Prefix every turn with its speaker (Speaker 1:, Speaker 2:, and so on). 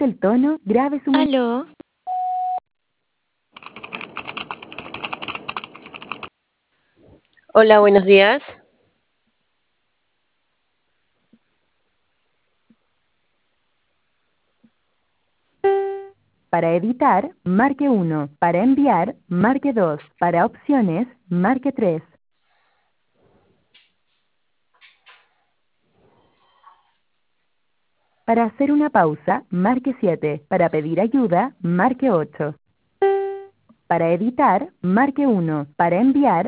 Speaker 1: ajuste el tono, grabe su...
Speaker 2: Aló.
Speaker 3: Hola, buenos días.
Speaker 1: Para editar, marque 1. Para enviar, marque 2. Para opciones, marque 3. Para hacer una pausa, marque 7. Para pedir ayuda, marque 8. Para editar, marque 1. Para enviar,